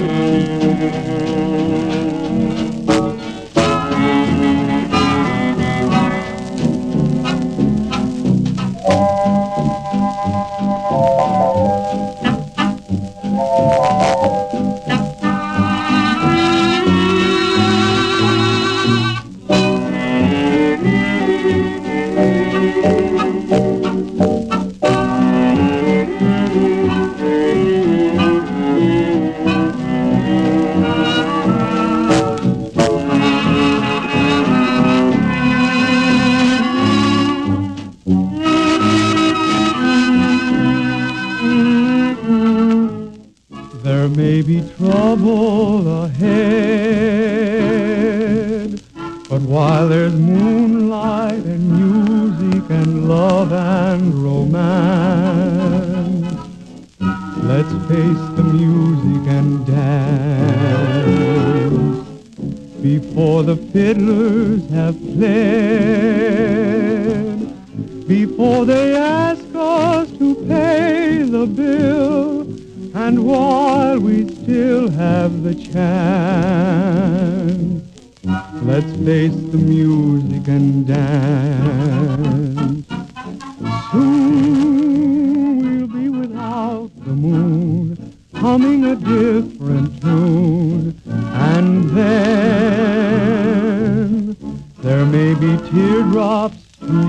There may be trouble ahead, but while there's moonlight and music and love and romance, let's face the music and dance before the fiddlers have played, before they ask us to pay the bill. And while we still have the chance, let's face the music and dance. Soon we'll be without the moon, humming a different tune. And then there may be teardrops to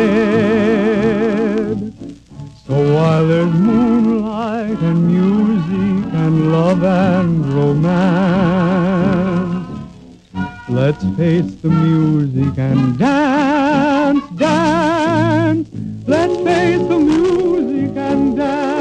shed. So while there's moonlight and music and love and romance, let's face the music and dance, dance. Let's face the music and dance.